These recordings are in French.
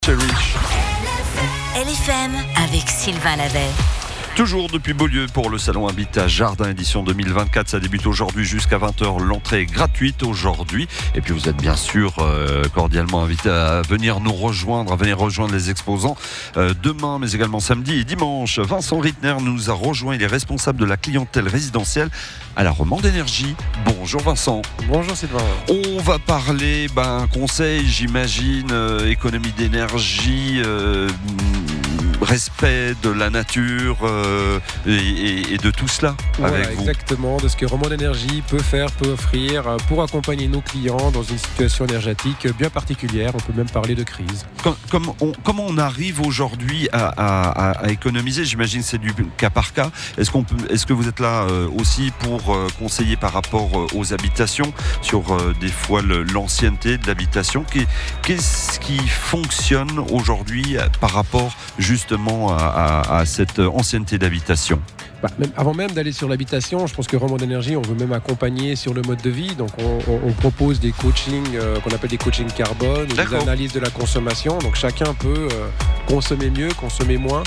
Cherish. LFM avec Sylvain Lavet. Toujours depuis Beaulieu pour le salon Habitat Jardin édition 2024. Ça débute aujourd'hui jusqu'à 20h. L'entrée est gratuite aujourd'hui. Et puis vous êtes bien sûr cordialement invités à venir nous rejoindre, à venir rejoindre les exposants demain, mais également samedi et dimanche. Vincent Rittner nous a rejoint. Il est responsable de la clientèle résidentielle à la Romande Énergie. Bonjour Vincent. Bonjour Sylvain. On va parler conseil, j'imagine, économie d'énergie, respect de la nature et de tout cela avec vous. Exactement, de ce que Romande Énergie peut offrir pour accompagner nos clients dans une situation énergétique bien particulière. On peut même parler de crise. Comment on arrive aujourd'hui à économiser? J'imagine que c'est du cas par cas. Est-ce que vous êtes là aussi pour conseiller par rapport aux habitations sur des fois l'ancienneté de l'habitation? Qu'est-ce qui fonctionne aujourd'hui par rapport justement à cette ancienneté d'habitation? Avant même d'aller sur l'habitation, je pense que Romande Énergie, on veut même accompagner sur le mode de vie. Donc on propose des coachings qu'on appelle des coachings carbone, ou des analyses de la consommation. Donc chacun peut consommer mieux, consommer moins,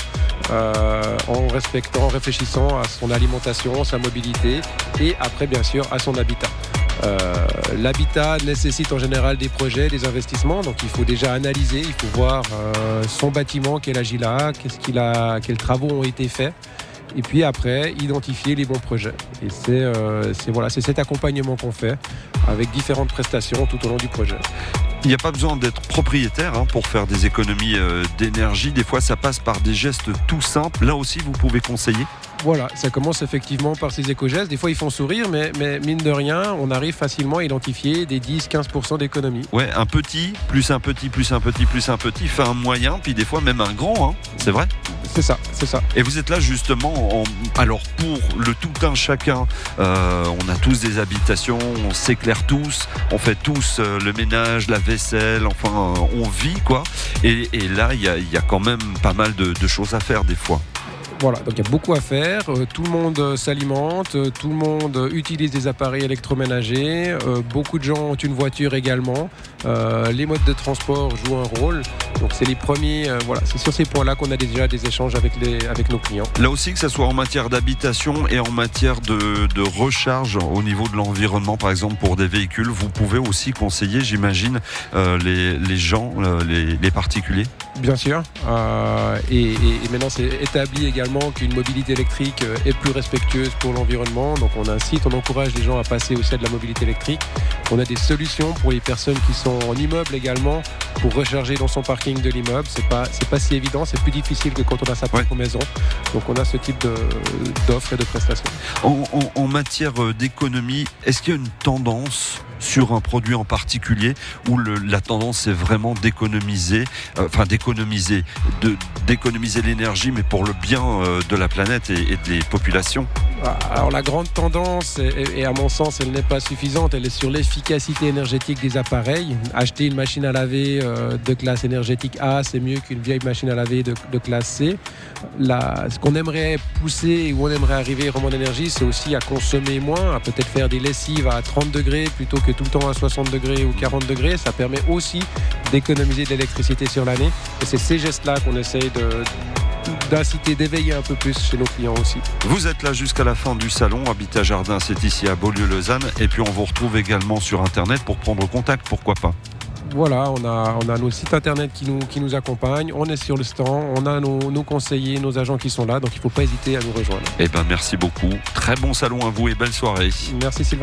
en réfléchissant à son alimentation, sa mobilité et après bien sûr à son habitat. L'habitat nécessite en général des projets, des investissements, donc il faut déjà analyser, il faut voir son bâtiment, quel âge il a, quels travaux ont été faits, et puis après identifier les bons projets. Et c'est cet accompagnement qu'on fait avec différentes prestations tout au long du projet. Il n'y a pas besoin d'être propriétaire pour faire des économies d'énergie. Des fois, ça passe par des gestes tout simples. Là aussi, vous pouvez conseiller. Voilà, ça commence effectivement par ces éco-gestes. Des fois, ils font sourire, mais mine de rien, on arrive facilement à identifier des 10-15% d'économies. Ouais, un petit, plus un petit, plus un petit, plus un petit, fait un moyen, puis des fois même un grand, c'est vrai ? C'est ça. Et vous êtes là justement, alors pour le tout un chacun, on a tous des habitations, on s'éclaire tous, on fait tous le ménage, la vaisselle, enfin on vit quoi. Et là, il y a quand même pas mal de choses à faire des fois. Voilà, donc il y a beaucoup à faire, tout le monde s'alimente, tout le monde utilise des appareils électroménagers, beaucoup de gens ont une voiture également, les modes de transport jouent un rôle, donc c'est les premiers, c'est sur ces points-là qu'on a déjà des échanges avec nos clients. Là aussi, que ce soit en matière d'habitation et en matière de recharge au niveau de l'environnement, par exemple pour des véhicules, vous pouvez aussi conseiller, j'imagine, les gens, les particuliers. Bien sûr, et maintenant c'est établi également qu'une mobilité électrique est plus respectueuse pour l'environnement. Donc on incite, on encourage les gens à passer aussi à de la mobilité électrique. On a des solutions pour les personnes qui sont en immeuble également pour recharger dans son parking de l'immeuble. C'est pas si évident, c'est plus difficile que quand on a sa propre maison. Donc on a ce type d'offres et de prestations. En matière d'économie, est-ce qu'il y a une tendance sur un produit en particulier où la tendance c'est vraiment d'économiser l'énergie, mais pour le bien de la planète et des populations? Alors la grande tendance, et à mon sens elle n'est pas suffisante, elle est sur l'efficacité énergétique des appareils. Acheter une machine à laver de classe énergétique A, c'est mieux qu'une vieille machine à laver de classe C. Ce qu'on aimerait pousser, où on aimerait arriver Romande Énergie, c'est aussi à consommer moins, à peut-être faire des lessives à 30 degrés plutôt que tout le temps à 60 degrés ou 40 degrés. Ça permet aussi d'économiser de l'électricité sur l'année. Et c'est ces gestes-là qu'on essaye d'inciter, d'éveiller un peu plus chez nos clients aussi. Vous êtes là jusqu'à la fin du salon Habitat Jardin, c'est ici à Beaulieu-Lausanne, et puis on vous retrouve également sur internet pour prendre contact, pourquoi pas. Voilà, on a nos sites internet qui nous accompagnent, on est sur le stand, on a nos conseillers, nos agents qui sont là, donc il ne faut pas hésiter à nous rejoindre. Merci beaucoup, très bon salon à vous et belle soirée. Merci Sylvain.